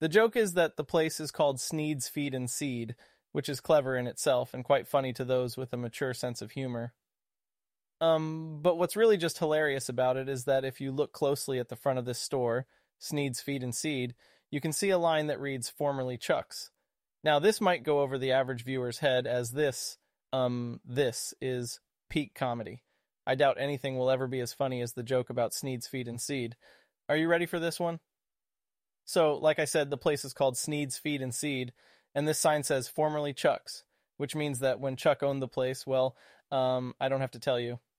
The joke is that the place is called Sneed's Feed and Seed, which is clever in itself and quite funny to those with a mature sense of humor. But what's really just hilarious about it is that if you look closely at the front of this store, Sneed's Feed and Seed, you can see a line that reads formerly Chuck's. Now, this might go over the average viewer's head as this is peak comedy. I doubt anything will ever be as funny as the joke about Sneed's Feed and Seed. Are you ready for this one? So, like I said, the place is called Sneed's Feed and Seed, and this sign says formerly Chuck's, which means that when Chuck owned the place, well, I don't have to tell you,